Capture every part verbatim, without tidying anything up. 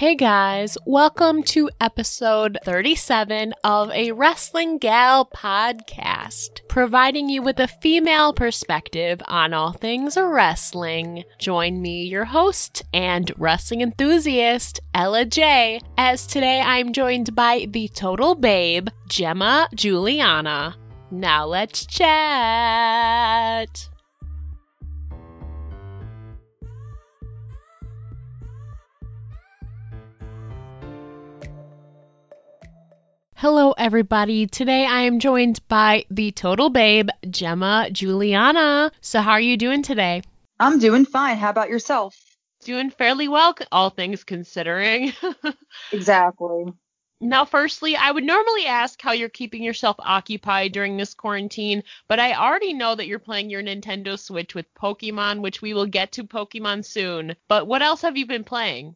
Hey guys, welcome to episode thirty-seven of a Wrestling Gal podcast, providing you with a female perspective on all things wrestling. Join me, your host and wrestling enthusiast, Ella J, as today I'm joined by the total babe, Gemma Juliana. Now let's chat. Hello, everybody. Today I am joined by the total babe, Gemma Juliana. So how are you doing today? I'm doing fine. How about yourself? Doing fairly well, all things considering. Exactly. Now, firstly, I would normally ask how you're keeping yourself occupied during this quarantine, but I already know that you're playing your Nintendo Switch with Pokemon, which we will get to Pokemon soon. But what else have you been playing?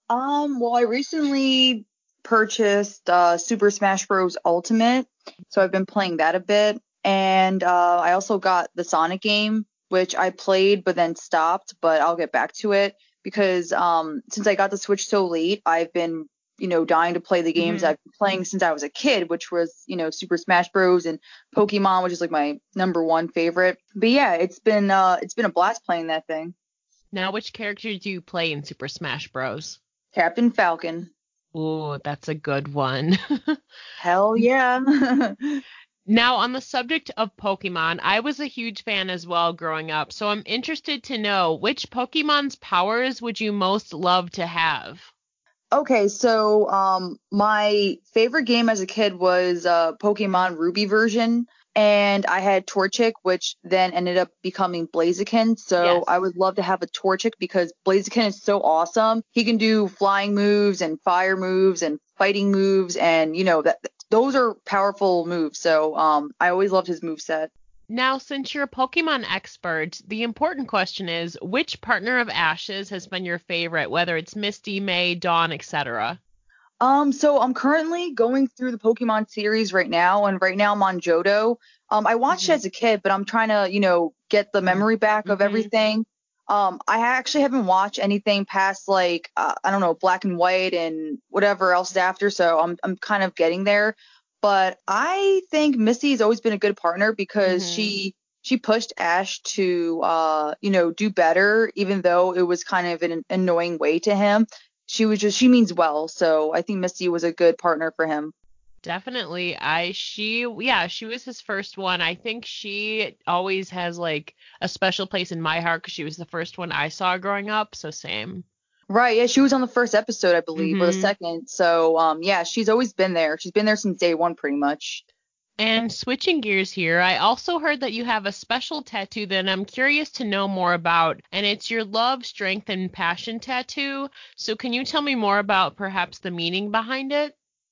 Um, well, I recently purchased uh, Super Smash Bros. Ultimate, so I've been playing that a bit. And uh, I also got the Sonic game, which I played but then stopped, but I'll get back to it because um, since I got the Switch so late, I've been, you know, dying to play the games Mm-hmm. I've been playing since I was a kid, which was, you know, Super Smash Bros. And Pokemon, which is like my number one favorite. But yeah, it's been uh, it's been a blast playing that thing. Now, which character do you play in Super Smash Bros? Captain Falcon. Ooh, that's a good one. Hell yeah. Now, on the subject of Pokemon, I was a huge fan as well growing up, so I'm interested to know which Pokemon's powers would you most love to have? Okay, so um, my favorite game as a kid was uh, Pokemon Ruby version, and I had Torchic, which then ended up becoming Blaziken. So Yes. I would love to have a Torchic because Blaziken is so awesome. He can do flying moves and fire moves and fighting moves, and you know that those are powerful moves. So um, I always loved his moveset. Now, since you're a Pokemon expert, the important question is, which partner of Ash's has been your favorite, whether it's Misty, May, Dawn, et cetera? Um, so I'm currently going through the Pokemon series right now, and right now I'm on Johto. Um, I watched it Mhm. as a kid, but I'm trying to, you know, get the memory back of Mhm. everything. Um, I actually haven't watched anything past like uh, I don't know, Black and White and whatever else is after, so I'm I'm kind of getting there. But I think Misty's always been a good partner because Mhm. she she pushed Ash to uh, you know, do better, even though it was kind of in an annoying way to him. She was just she means well, so I think Misty was a good partner for him. Definitely. I she yeah, she was his first one. I think she always has like a special place in my heart because she was the first one I saw growing up, so same. Right, yeah, she was on the first episode, I believe, or the Mhm. second. So, um, yeah, she's always been there. She's been there since day one, pretty much. And switching gears here, I also heard that you have a special tattoo that I'm curious to know more about, and it's your love, strength, and passion tattoo. So can you tell me more about perhaps the meaning behind it?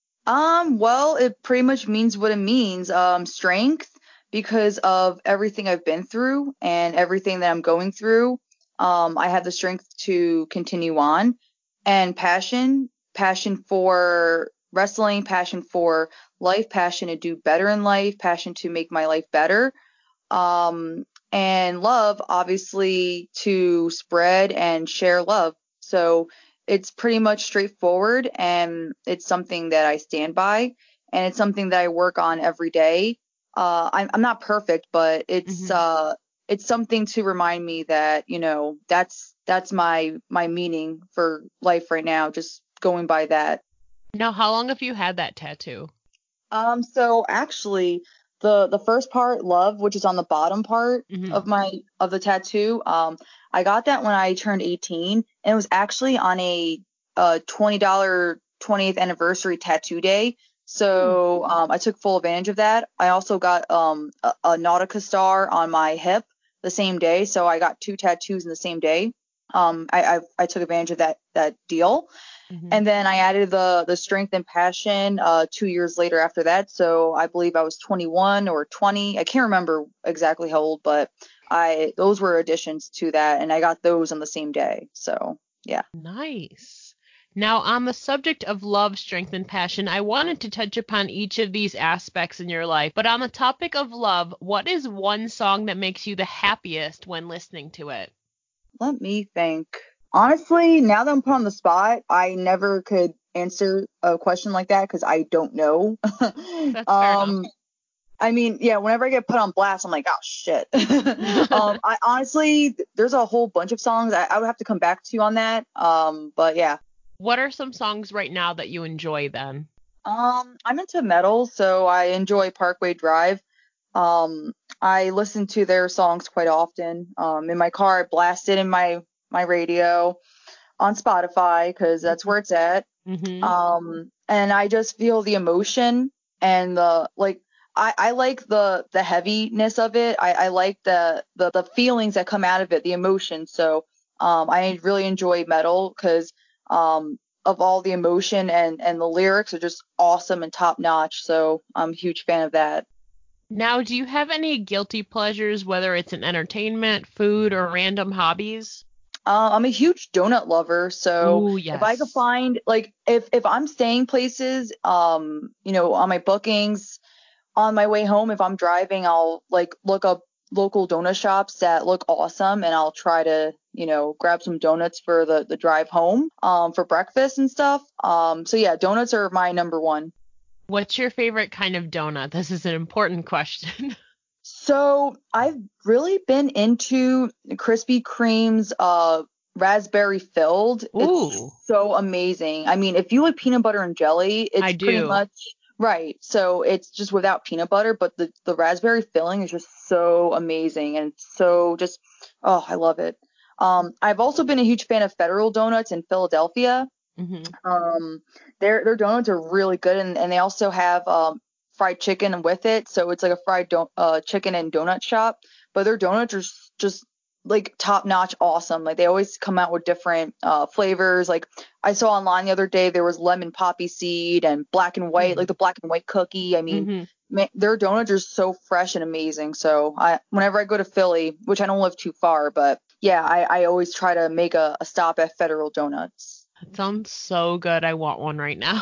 Um, well, it pretty much means what it means. Um, strength because of everything I've been through and everything that I'm going through. Um, I have the strength to continue on. And passion, passion for wrestling, passion for life, passion to do better in life, passion to make my life better. Um, and love, obviously, to spread and share love. So it's pretty much straightforward, and it's something that I stand by, and it's something that I work on every day. Uh, I'm, I'm not perfect, but it's Mhm. uh, it's something to remind me that, you know, that's that's my my meaning for life right now, just going by that. Now, how long have you had that tattoo? Um, so actually, the the first part, love, which is on the bottom part Mhm. of my of the tattoo, um, I got that when I turned eighteen, and it was actually on a uh twenty dollar twentieth anniversary tattoo day. So um, I took full advantage of that. I also got um a, a Nautica star on my hip the same day, so I got two tattoos in the same day. Um, I I, I took advantage of that that deal. Mhm. And then I added the the strength and passion uh, two years later after that. So I believe I was twenty-one or twenty. I can't remember exactly how old, but I those were additions to that, and I got those on the same day. So yeah. Nice. Now, on the subject of love, strength, and passion, I wanted to touch upon each of these aspects in your life. But on the topic of love, what is one song that makes you the happiest when listening to it? Let me think. Honestly, now that I'm put on the spot, I never could answer a question like that because I don't know. That's fair enough. um, I mean, yeah, whenever I get put on blast, I'm like, oh shit. um, I honestly, there's a whole bunch of songs. I, I would have to come back to you on that. Um, but yeah. What are some songs right now that you enjoy then? Um, I'm into metal, so I enjoy Parkway Drive. Um, I listen to their songs quite often. Um, in my car, I blast it in my my radio on Spotify because that's where it's at. Mm-hmm. Um, and I just feel the emotion and the like. I, I like the the heaviness of it. I, I like the, the the feelings that come out of it, the emotion. So um, I really enjoy metal because um, of all the emotion and and the lyrics are just awesome and top notch. So I'm a huge fan of that. Now, do you have any guilty pleasures, whether it's in entertainment, food, or random hobbies? Uh, I'm a huge donut lover, so Ooh, if I could yes. find like if if I'm staying places, um, you know, on my bookings, on my way home, if I'm driving, I'll like look up local donut shops that look awesome, and I'll try to, you know, grab some donuts for the the drive home, um, for breakfast and stuff. Um, so yeah, donuts are my number one. What's your favorite kind of donut? This is an important question. So I've really been into Krispy Kreme's uh raspberry filled. Ooh, It's so amazing. I mean, if you like peanut butter and jelly, I it's pretty do. much right. So it's just without peanut butter, but the the raspberry filling is just so amazing and so just oh, I love it. Um, I've also been a huge fan of Federal Donuts in Philadelphia. Hmm. Um, their their donuts are really good, and, and they also have um fried chicken with it, so it's like a fried don- uh chicken and donut shop. But their donuts are s- just like top notch, awesome. Like they always come out with different uh flavors. Like I saw online the other day there was lemon poppy seed and black and white, like the black and white cookie. I mean, Hmm. ma- their donuts are so fresh and amazing. So I whenever I go to Philly, which I don't live too far, but yeah, I I always try to make a, a stop at Federal Donuts. That sounds so good. I want one right now.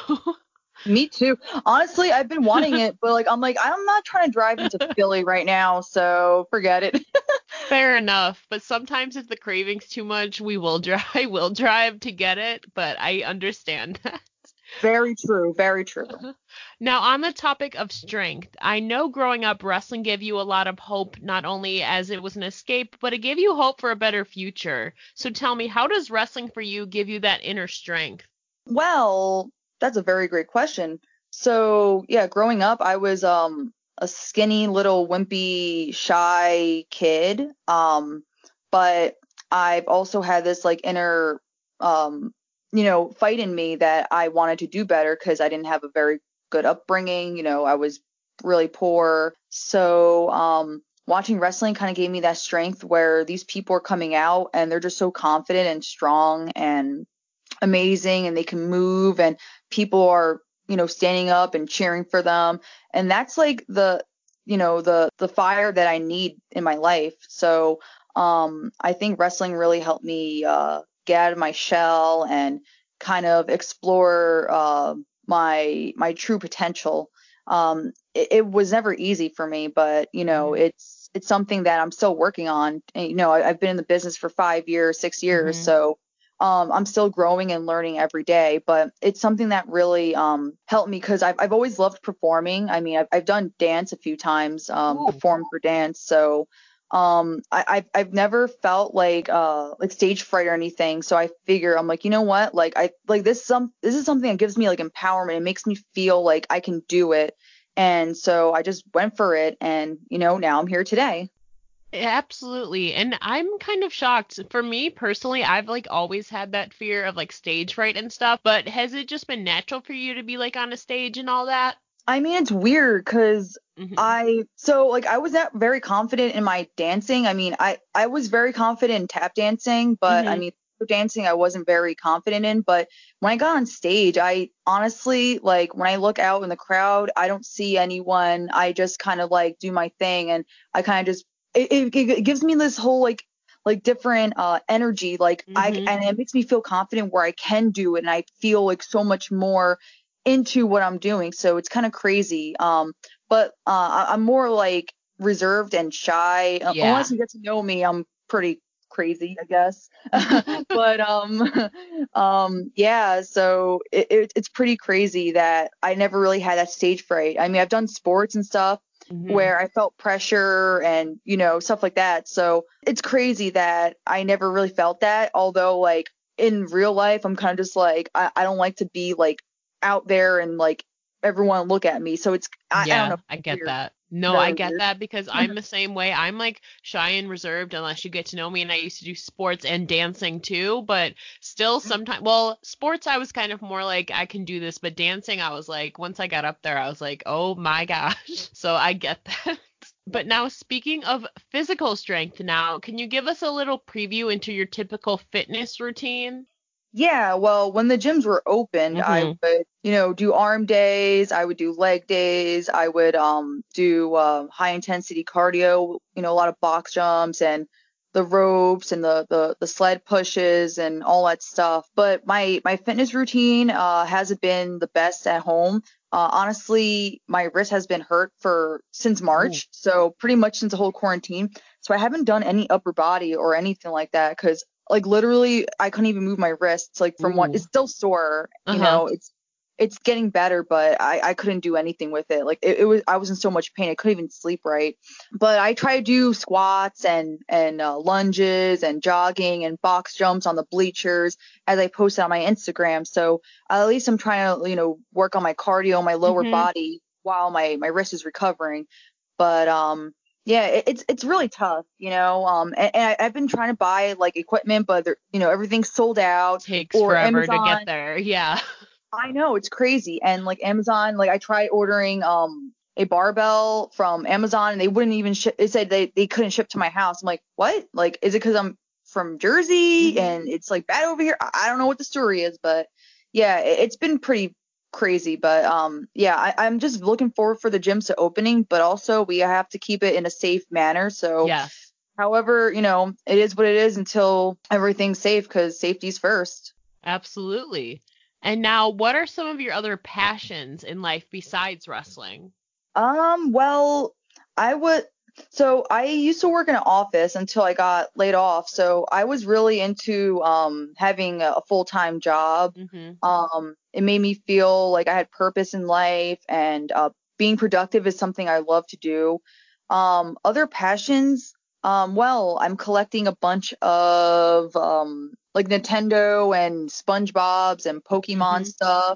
Me too. Honestly, I've been wanting it, but like I'm like I'm not trying to drive into Philly right now, so forget it. Fair enough. But sometimes if the craving's too much, we will drive, I will drive to get it, but I understand that. Very true, very true. Now, on the topic of strength, I know growing up, wrestling gave you a lot of hope, not only as it was an escape, but it gave you hope for a better future. So tell me, how does wrestling for you give you that inner strength? Well, that's a very great question. So, yeah, growing up, I was um a skinny little wimpy shy kid. Um, but I've also had this like inner um you know, fight in me that I wanted to do better because I didn't have a very good upbringing, you know, I was really poor. So, um watching wrestling kind of gave me that strength where these people are coming out and they're just so confident and strong and amazing and they can move and people are, you know, standing up and cheering for them. And that's like the, you know, the the fire that I need in my life. So um I think wrestling really helped me uh get out of my shell and kind of explore uh my my true potential. Um it, it was never easy for me, but you know, Hmm. it's it's something that I'm still working on. And, you know, I, I've been in the business for five years, six years, Hmm. so um, I'm still growing and learning every day, but it's something that really um, helped me because I've, I've always loved performing. I mean, I've, I've done dance a few times, um, Ooh. performed for dance. So um, I, I've, I've never felt like uh, like stage fright or anything. So I figure I'm like, you know what? Like I like this some this is something that gives me like empowerment. It makes me feel like I can do it. And so I just went for it, and you know, now I'm here today. Absolutely. And I'm kind of shocked. For me personally, I've like always had that fear of like stage fright and stuff, but has it just been natural for you to be like on a stage and all that? I mean, it's weird because Hmm. I so like I was not very confident in my dancing. I mean, I I was very confident in tap dancing, but I Hmm. mean, dancing I wasn't very confident in. But when I got on stage, I honestly like when I look out in the crowd, I don't see anyone. I just kind of like do my thing, and I kind of just it, it, it gives me this whole like like different uh energy like I Hmm. and it makes me feel confident where I can do it, and I feel like so much more into what I'm doing. So it's kind of crazy. Um, but uh, I- I'm more like reserved and shy. Uh, Yeah. Unless you get to know me, I'm pretty crazy, I guess. But um, um, yeah, so it, it, it's pretty crazy that I never really had that stage fright. I mean, I've done sports and stuff Mm-hmm. where I felt pressure and, you know, stuff like that. So it's crazy that I never really felt that. Although, like, in real life, I'm kind of just like, I, I don't like to be like out there and like everyone look at me. So it's, I, I don't Yeah, know. I get Weird. that. No, I Very get weird. that because I'm the same way. I'm like shy and reserved unless you get to know me. And I used to do sports and dancing too, but still sometimes, well, sports, I was kind of more like, I can do this, but dancing, I was like, once I got up there, I was like, oh my gosh. So I get that. But now, speaking of physical strength, now, can you give us a little preview into your typical fitness routine? Yeah, well, when the gyms were opened, I Mm-hmm. would, you know, do arm days, I would do leg days, I would um do uh, high intensity cardio, you know, a lot of box jumps and the ropes and the the the sled pushes and all that stuff. But my my fitness routine uh hasn't been the best at home. Uh, honestly, my wrist has been hurt for since Ooh. March, so pretty much since the whole quarantine. So I haven't done any upper body or anything like that because like literally I couldn't even move my wrists like from what Ooh. it's still sore, you Uh-huh. know, it's it's getting better, but I I couldn't do anything with it. Like it, it was I was in so much pain. I couldn't even sleep right. But I try to do squats and and uh, lunges and jogging and box jumps on the bleachers as I post on my Instagram. So at least I'm trying to, you know, work on my cardio, my lower Mm-hmm. body while my my wrist is recovering. But um yeah, it, it's it's really tough, you know. Um, and, and I, I've been trying to buy like equipment, but they're- you know everything's sold out. Takes Or forever to Amazon, get there. Yeah. I know it's crazy. And like Amazon, like I tried ordering um a barbell from Amazon, and they wouldn't even ship. They said they they couldn't ship to my house. I'm like, what? Like, is it because I'm from Jersey and it's like bad over here? I, I don't know what the story is, but yeah, it, it's been pretty crazy. But um, yeah, I, I'm just looking forward for the gyms to opening, but also we have to keep it in a safe manner. So Yes. however, you know, it is what it is until everything's safe because safety's first. Absolutely. And now, what are some of your other passions in life besides wrestling? Um, well, I would, so I used to work in an office until I got laid off. So I was really into um having a full-time job. Mm-hmm. Um, it made me feel like I had purpose in life and uh being productive is something I love to do. Um, other passions, um, well, I'm collecting a bunch of um like Nintendo and SpongeBob's and Pokemon Mm-hmm. stuff.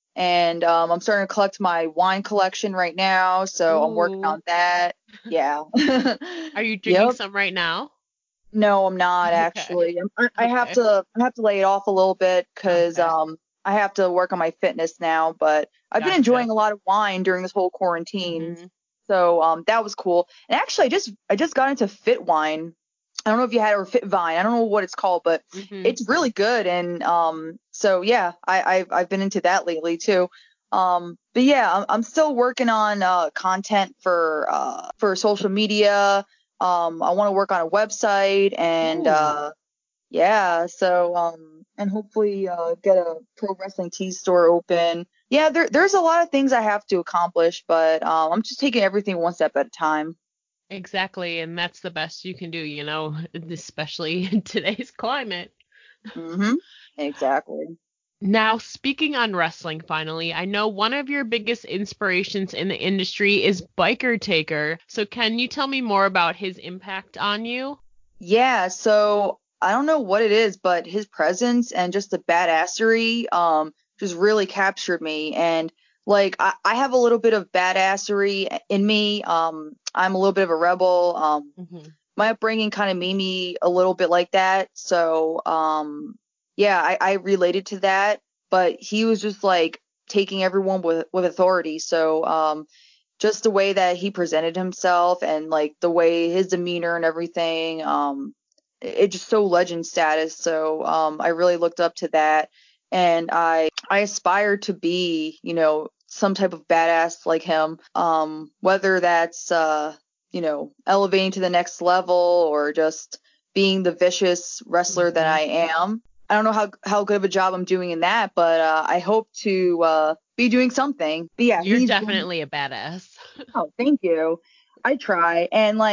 And um, I'm starting to collect my wine collection right now, so I'm working Ooh. on that. Yeah. Are you drinking Yep. some right now? No, I'm not Okay. actually. I'm- I I have Okay. to I have to lay it off a little bit because Okay. um I have to work on my fitness now. But I've been Gotcha. enjoying a lot of wine during this whole quarantine, Mm-hmm. so um that was cool. And actually, I just I just got into Fit Wine. I don't know if you had or Fit Vine. I don't know what it's called, but Mm-hmm. it's really good. And um, so yeah, I, I've I've been into that lately too. Um, but yeah, I'm I'm still working on uh content for uh for social media. Um, I want to work on a website and Ooh. uh yeah, so um and hopefully uh get a pro wrestling tee store open. Yeah, there there's a lot of things I have to accomplish, but um I'm just taking everything one step at a time. Exactly. And that's the best you can do, you know, especially in today's climate. Mhm. Exactly. Now, speaking on wrestling, finally, I know one of your biggest inspirations in the industry is Biker Taker. So, can you tell me more about his impact on you? Yeah, so I don't know what it is, but his presence and just the badassery um just really captured me. And like I, I have a little bit of badassery in me. Um I'm a little bit of a rebel. Um Hmm. my upbringing kind of made me a little bit like that. So um yeah, I, I related to that, but he was just like taking everyone with with authority. So um just the way that he presented himself and like the way his demeanor and everything, um, it, it just so legend status. So um, I really looked up to that, and I I aspired to be, you know, some type of badass like him. Um, whether that's uh, you know, elevating to the next level or just being the vicious wrestler that Hmm. I am. I don't know how how good of a job I'm doing in that, but uh, I hope to uh, be doing something. But yeah, You're he's definitely a badass. Oh, thank you. I try. And like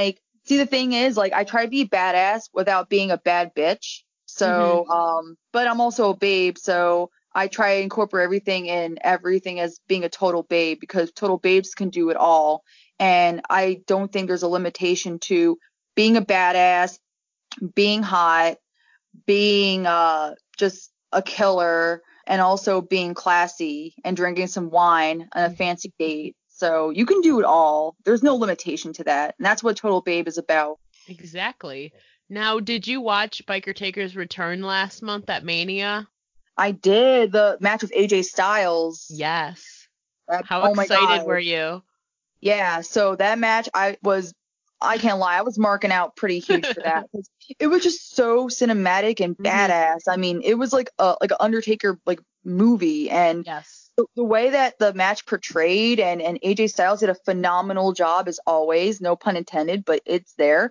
See, the thing is, like, I try to be badass without being a bad bitch. So, Mhm. um, but I'm also a babe, so I try to incorporate everything in everything as being a total babe because total babes can do it all. And I don't think there's a limitation to being a badass, being hot, being uh just a killer, and also being classy and drinking some wine on a fancy date. So you can do it all. There's no limitation to that. And that's what Total Babe is about. Exactly. Now, did you watch Biker Taker's return last month at Mania? I did the match with A J Styles. Yes. That, How oh my excited God. were you? Yeah, so that match, I was, I can't lie, I was marking out pretty huge for that. It was just so cinematic and Mhm. badass. I mean, it was like a like an Undertaker like movie, and Yes. the, the way that the match portrayed and and A J Styles did a phenomenal job as always, no pun intended, but it's there.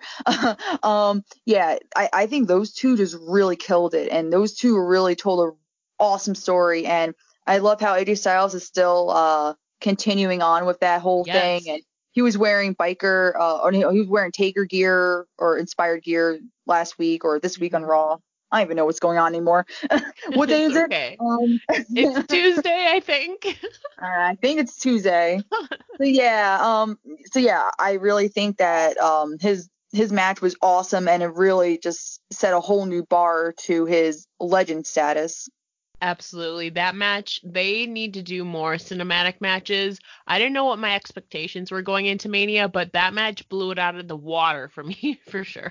um, yeah, I I think those two just really killed it, and those two really told a awesome story, and I love how A J Styles is still uh continuing on with that whole Yes. thing, and he was wearing biker uh or he was wearing Taker gear or inspired gear last week or this week on Mhm. Raw. I don't even know what's going on anymore. What day It's is it? okay. Um It's Tuesday, I think. I think it's Tuesday. So yeah, um so yeah, I really think that um his his match was awesome, and it really just set a whole new bar to his legend status. Absolutely. That match, they need to do more cinematic matches. I didn't know what my expectations were going into Mania, but that match blew it out of the water for me, for sure.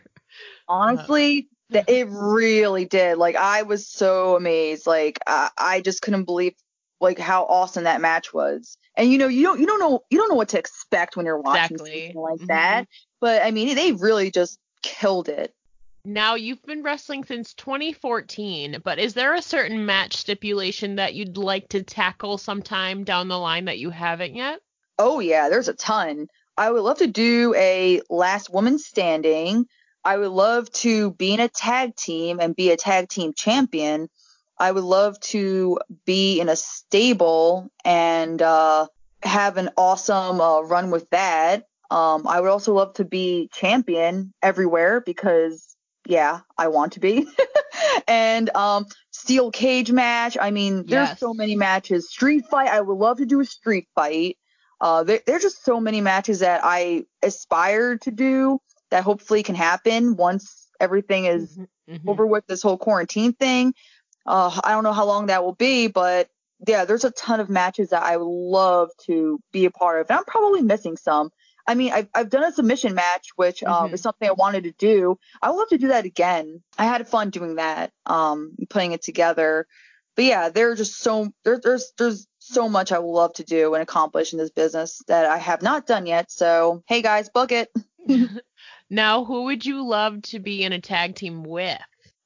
Uh, Honestly, th- it really did. Like I was so amazed. Like I, I just couldn't believe like how awesome that match was. And you know, you don't you don't know you don't know what to expect when you're watching something exactly. like hmm that. But I mean, they really just killed it. Now, you've been wrestling since twenty fourteen, but is there a certain match stipulation that you'd like to tackle sometime down the line that you haven't yet? Oh yeah, there's a ton. I would love to do a last woman standing. I would love to be in a tag team and be a tag team champion. I would love to be in a stable and uh, have an awesome uh, run with that. Um, I would also love to be champion everywhere because, yeah, I want to be. and um, steel cage match. I mean, there's Yes. so many matches. Street fight. I would love to do a street fight. Uh, there, there's just so many matches that I aspire to do that hopefully can happen once everything is hmm hmm over with this whole quarantine thing. Uh, I don't know how long that will be, but yeah, there's a ton of matches that I would love to be a part of. And I'm probably missing some. I mean, I've, I've done a submission match, which um, hmm is something I wanted to do. I would love to do that again. I had fun doing that, um, putting it together. But yeah, there are just so there, there's there's so much I would love to do and accomplish in this business that I have not done yet. So hey guys, book it. Now, who would you love to be in a tag team with?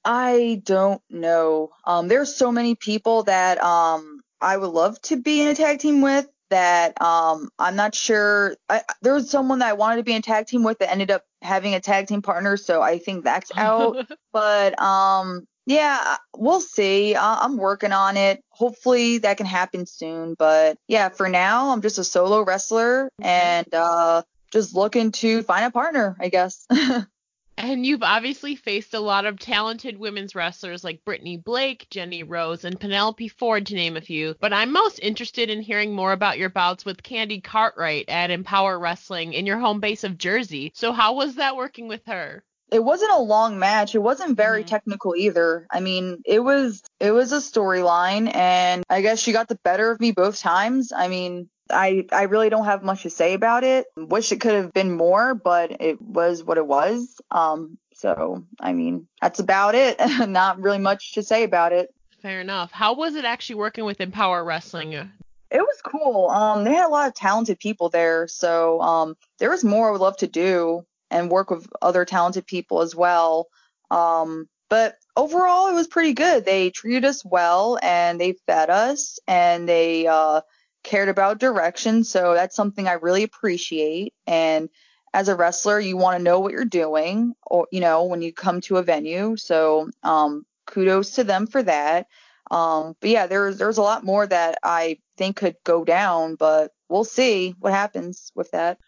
I don't know. Um, there's so many people that um I would love to be in a tag team with that um I'm not sure. I, there was someone that I wanted to be in a tag team with that ended up having a tag team partner, so I think that's out. But um yeah, we'll see. Uh, I'm working on it. Hopefully that can happen soon. But yeah, for now I'm just a solo wrestler Okay. and uh just looking to find a partner, I guess. And you've obviously faced a lot of talented women's wrestlers like Brittany Blake, Jenny Rose, and Penelope Ford, to name a few. But I'm most interested in hearing more about your bouts with Candy Cartwright at Empower Wrestling in your home base of Jersey. So how was that working with her? It wasn't a long match. It wasn't very hmm technical either. I mean, it was it was a storyline, and I guess she got the better of me both times. I mean, I I really don't have much to say about it. Wish it could have been more, but it was what it was. Um, so I mean, that's about it. Not really much to say about it. Fair enough. How was it actually working with Empower Wrestling? It was cool. Um, they had a lot of talented people there, so um, there was more I would love to do and work with other talented people as well. Um, but overall, it was pretty good. They treated us well, and they fed us, and they uh, cared about direction. So that's something I really appreciate. And as a wrestler, you want to know what you're doing, or you know, when you come to a venue. So um, kudos to them for that. Um, but yeah, there's there's a lot more that I think could go down, but we'll see what happens with that.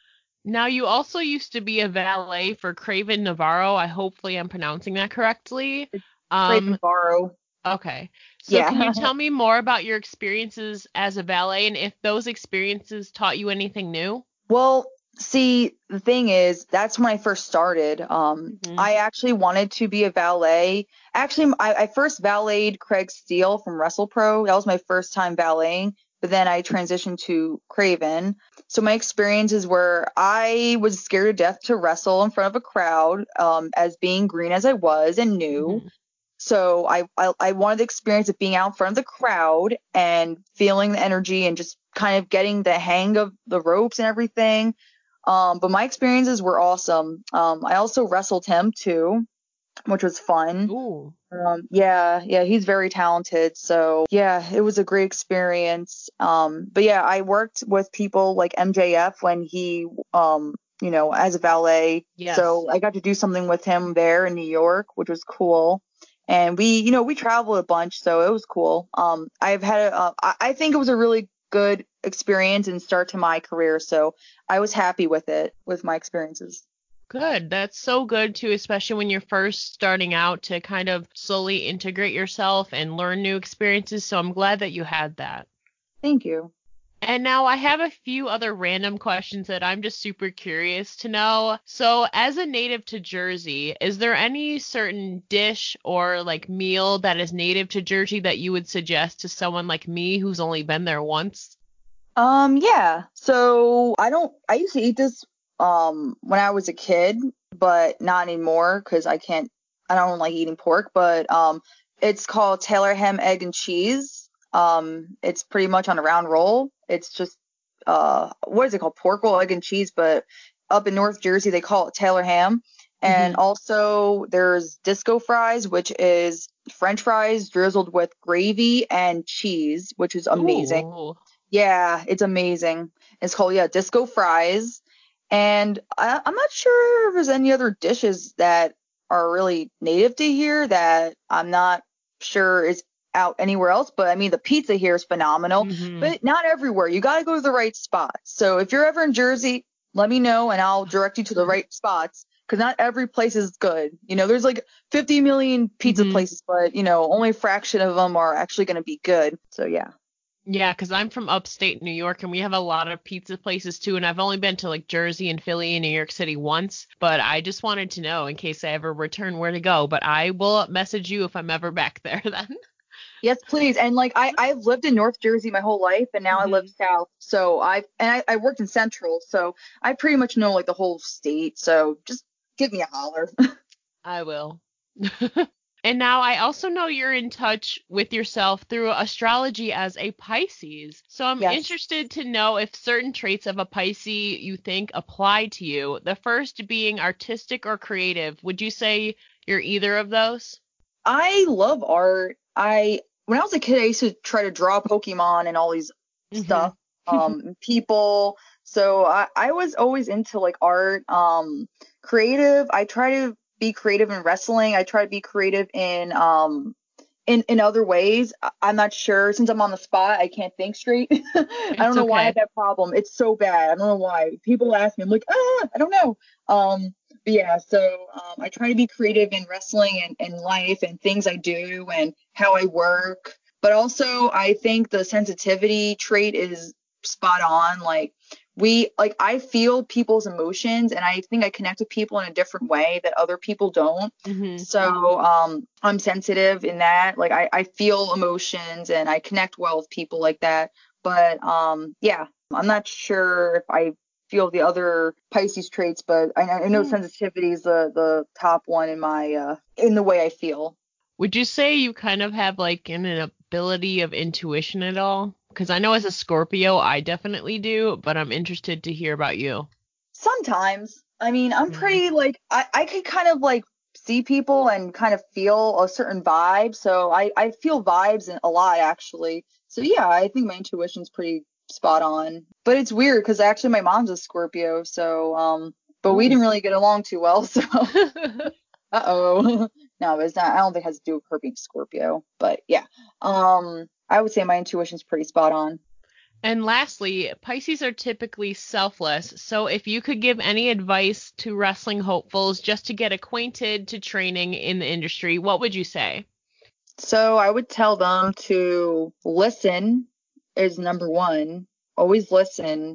Now, you also used to be a valet for Craven Navarro. I hopefully I'm pronouncing that correctly. It's Um, Craven Barrow. okay. So can you Yeah. tell me more about your experiences as a valet and if those experiences taught you anything new? Well, see, the thing is, that's when I first started. Um, Hmm. I actually wanted to be a valet. Actually, I, I first valeted Craig Steele from WrestlePro. That was my first time valeting, but then I transitioned to Craven. So my experiences were I was scared to death to wrestle in front of a crowd, um, as being green as I was and new. Hmm. So I, I I wanted the experience of being out in front of the crowd and feeling the energy and just kind of getting the hang of the ropes and everything. Um, but my experiences were awesome. Um, I also wrestled him too, which was fun. Ooh. Um, yeah, yeah, he's very talented. So yeah, it was a great experience. Um, but yeah, I worked with people like M J F when he, um, you know, as a valet. Yes. So I got to do something with him there in New York, which was cool. And we, you know, we traveled a bunch, so it was cool. Um, I've had, a, uh, I, I think it was a really good experience and start to my career. So I was happy with it, with my experiences. Good. That's so good too, especially when you're first starting out to kind of slowly integrate yourself and learn new experiences. So I'm glad that you had that. Thank you. And now I have a few other random questions that I'm just super curious to know. So, as a native to Jersey, is there any certain dish or like meal that is native to Jersey that you would suggest to someone like me who's only been there once? Um, yeah. So I don't, I used to eat this um when I was a kid, but not anymore because I can't, I don't like eating pork, but um it's called Taylor ham, egg, and cheese. Um, it's pretty much on a round roll. It's just uh what is it called? Pork roll, egg, and cheese, but up in North Jersey they call it Taylor ham. And Hmm. also there's disco fries, which is French fries drizzled with gravy and cheese, which is amazing. Ooh. Yeah, it's amazing. It's called, yeah, Disco Fries. And I, I'm not sure if there's any other dishes that are really native to here that I'm not sure is out anywhere else. But I mean, the pizza here is phenomenal, Hmm. but not everywhere. You got to go to the right spots. So if you're ever in Jersey, let me know and I'll direct you to the right spots because not every place is good. You know, there's like fifty million pizza Hmm. places, but you know, only a fraction of them are actually going to be good. So yeah. Yeah, because I'm from upstate New York and we have a lot of pizza places too. And I've only been to like Jersey and Philly and New York City once, but I just wanted to know in case I ever return where to go. But I will message you if I'm ever back there then. Yes, please. And like I, I've lived in North Jersey my whole life and now I live Hmm. south. So I've and I, I worked in Central, so I pretty much know like the whole state. So just give me a holler. I will. And now I also know you're in touch with yourself through astrology as a Pisces. So I'm Yes. interested to know if certain traits of a Pisces you think apply to you. The first being artistic or creative. Would you say you're either of those? I love art. I when I was a kid I used to try to draw Pokemon and all these Hmm. stuff, um, people. So I, I was always into like art, um, creative. I try to be creative in wrestling. I try to be creative in um in in other ways. I- I'm not sure since I'm on the spot. I can't think straight. I don't It's know why I have okay. that problem. It's so bad. I don't know why. People ask me. I'm like, ah, I don't know. Um, but yeah. So um, I try to be creative in wrestling and and life and things I do and how I work. But also, I think the sensitivity trait is spot on. Like we like I feel people's emotions and I think I connect with people in a different way that other people don't. Hmm. So um, I'm sensitive in that. Like I, I feel emotions and I connect well with people like that. But um, yeah, I'm not sure if I feel the other Pisces traits, but I, I know Yeah. sensitivity is the the top one in my uh, in the way I feel. Would you say you kind of have like an, an ability of intuition at all? Because I know as a Scorpio, I definitely do, but I'm interested to hear about you. Sometimes, I mean, I'm Mhm. pretty like I I can kind of like see people and kind of feel a certain vibe. So I I feel vibes a lot actually. So yeah, I think my intuition's pretty spot on. But it's weird because actually my mom's a Scorpio, so um, but we Ooh. didn't really get along too well. So uh-oh. No, it's not. I don't think it has to do with her being Scorpio. But yeah, um, I would say my intuition's pretty spot on. And lastly, Pisces are typically selfless. So if you could give any advice to wrestling hopefuls just to get acquainted to training in the industry, what would you say? So I would tell them to listen is number one. Always listen.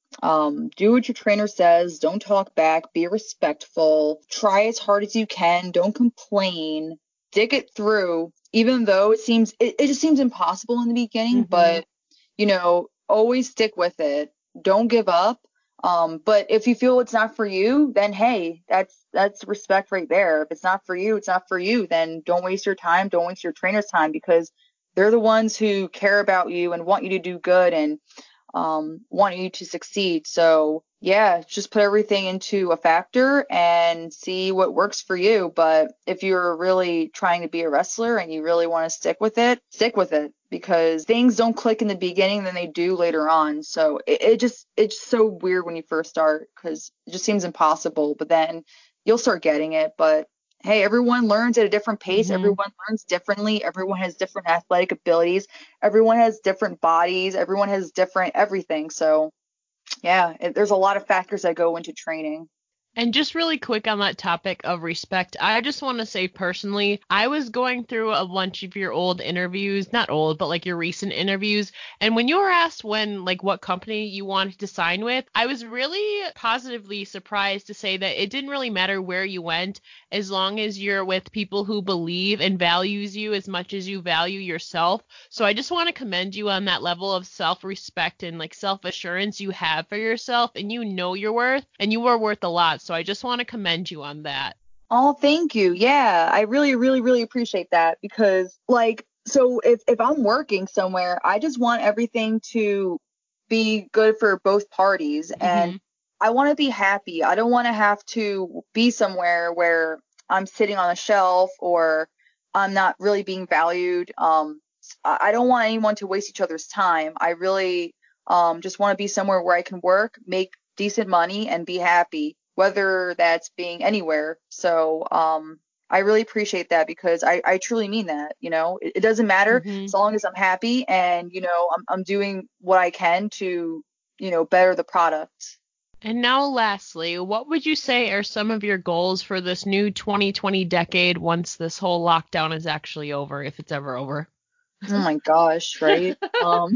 Um, do what your trainer says. Don't talk back. Be respectful. Try as hard as you can. Don't complain. Dig it through, even though it seems it, it just seems impossible in the beginning. Mm-hmm. But you know, always stick with it. Don't give up. Um, but if you feel it's not for you, then hey, that's that's respect right there. If it's not for you, it's not for you. Then don't waste your time. Don't waste your trainer's time, because they're the ones who care about you and want you to do good and um, want you to succeed. So yeah, just put everything into a factor and see what works for you. But if you're really trying to be a wrestler and you really want to stick with it, stick with it, because things don't click in the beginning than they do later on. So it, it just, it's so weird when you first start, because it just seems impossible, but then you'll start getting it. But hey, everyone learns at a different pace. Mm-hmm. Everyone learns differently. Everyone has different athletic abilities. Everyone has different bodies. Everyone has different everything. So yeah, it, there's a lot of factors that go into training. And just really quick on that topic of respect, I just want to say personally, I was going through a bunch of your old interviews, not old, but like your recent interviews. And when you were asked when, like what company you wanted to sign with, I was really positively surprised to say that it didn't really matter where you went, as long as you're with people who believe and values you as much as you value yourself. So I just want to commend you on that level of self-respect and like self-assurance you have for yourself, and you know your worth, and you are worth a lot. So I just want to commend you on that. Oh, thank you. Yeah, I really, really, really appreciate that, because like, so if, if I'm working somewhere, I just want everything to be good for both parties. Mm-hmm. And I want to be happy. I don't want to have to be somewhere where I'm sitting on a shelf or I'm not really being valued. Um, I don't want anyone to waste each other's time. I really um, just want to be somewhere where I can work, make decent money, and be happy, whether that's being anywhere. So um, I really appreciate that, because I, I truly mean that. You know, it, it doesn't matter mm-hmm. as long as I'm happy and, you know, I'm, I'm doing what I can to, you know, better the product. And now lastly, what would you say are some of your goals for this new twenty twenty decade once this whole lockdown is actually over, if it's ever over? Oh my gosh, right? um,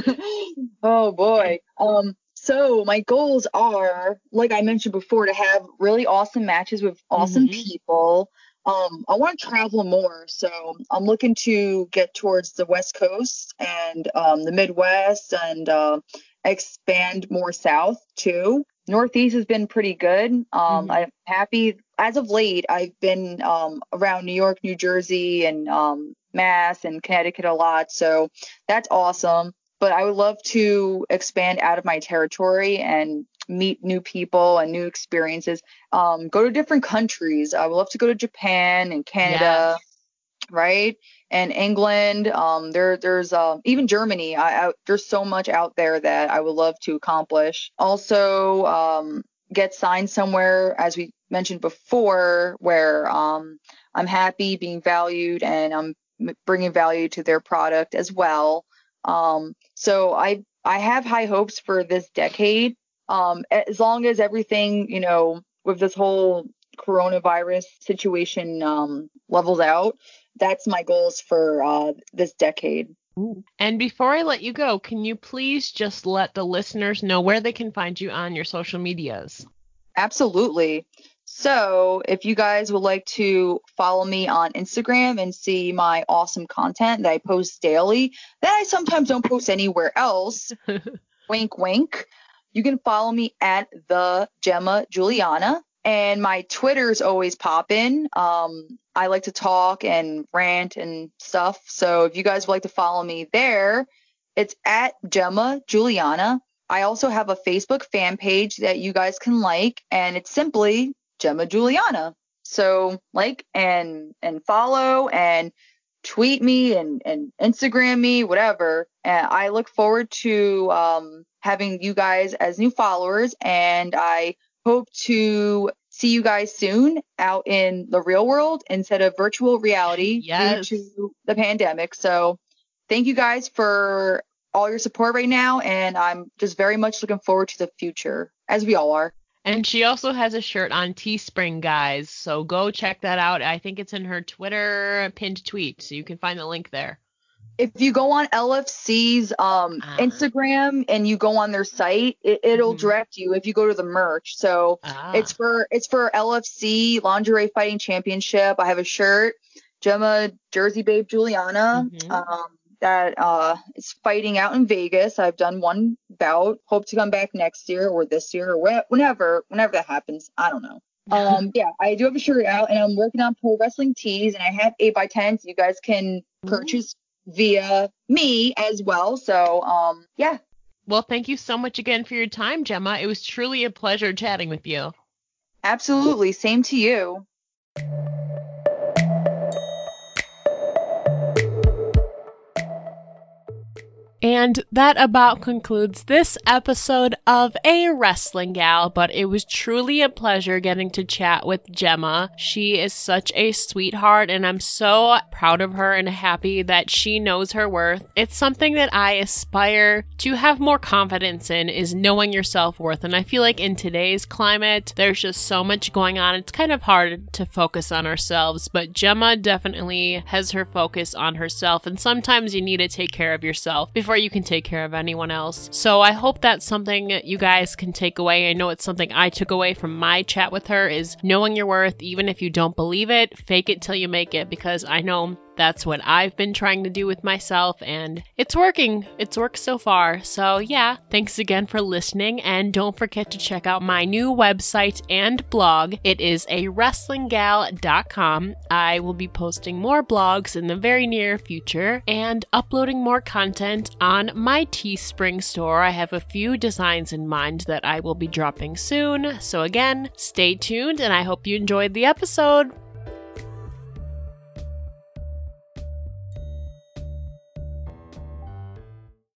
oh boy. Um, So my goals are, like I mentioned before, to have really awesome matches with awesome mm-hmm. people. Um, I want to travel more. So I'm looking to get towards the West Coast and um, the Midwest, and uh, expand more south too. Northeast has been pretty good. Um, mm-hmm. I'm happy. As of late, I've been um, around New York, New Jersey, and um, Mass and Connecticut a lot. So that's awesome. But I would love to expand out of my territory and meet new people and new experiences. Um, go to different countries. I would love to go to Japan and Canada, yes. right? And England. Um, there, there's um, even Germany. I, I, there's so much out there that I would love to accomplish. Also, um, get signed somewhere, as we mentioned before, where um, I'm happy, being valued, and I'm bringing value to their product as well. Um, so I, I have high hopes for this decade. Um, as long as everything, you know, with this whole coronavirus situation, um, levels out, that's my goals for, uh, this decade. And before I let you go, can you please just let the listeners know where they can find you on your social medias? Absolutely. So if you guys would like to follow me on Instagram and see my awesome content that I post daily, that I sometimes don't post anywhere else, wink, wink, you can follow me at the Gemma Juliana. And my Twitter's always poppin'. Um, I like to talk and rant and stuff. So if you guys would like to follow me there, it's at Gemma Juliana. I also have a Facebook fan page that you guys can like, and it's simply Gemma Juliana. So like and and follow and tweet me and, and Instagram me, whatever. And I look forward to um, having you guys as new followers, and I hope to see you guys soon out in the real world instead of virtual reality yes. due to the pandemic. So thank you guys for all your support right now, and I'm just very much looking forward to the future, as we all are. And she also has a shirt on Teespring, guys, so go check that out. I think it's in her Twitter pinned tweet, so you can find the link there. If you go on L F C's um, uh, Instagram and you go on their site, it, it'll mm-hmm. direct you if you go to the merch. So ah. it's for it's for L F C Lingerie Fighting Championship. I have a shirt, Gemma Jersey Babe Juliana, mm-hmm. um, that uh, is fighting out in Vegas. I've done one bout. Hope to come back next year or this year or wh- whenever whenever that happens. I don't know. Um, yeah, I do have a shirt out, and I'm working on pro wrestling tees, and I have eight by tens. You guys can purchase. Mm-hmm. via me as well. So, um, yeah. Well, thank you so much again for your time, Gemma. It was truly a pleasure chatting with you. Absolutely. Same to you. And that about concludes this episode of A Wrestling Gal, but it was truly a pleasure getting to chat with Gemma. She is such a sweetheart, and I'm so proud of her and happy that she knows her worth. It's something that I aspire to have more confidence in, is knowing your self-worth. And I feel like in today's climate, there's just so much going on. It's kind of hard to focus on ourselves, but Gemma definitely has her focus on herself, and sometimes you need to take care of yourself before you can take care of anyone else. So I hope that's something you guys can take away. I know it's something I took away from my chat with her, is knowing your worth. Even if you don't believe it, fake it till you make it, because I know that's what I've been trying to do with myself, and it's working. It's worked so far. So yeah, thanks again for listening, and don't forget to check out my new website and blog. It is a wrestling gal dot com. I will be posting more blogs in the very near future and uploading more content on my Teespring store. I have a few designs in mind that I will be dropping soon. So again, stay tuned, and I hope you enjoyed the episode.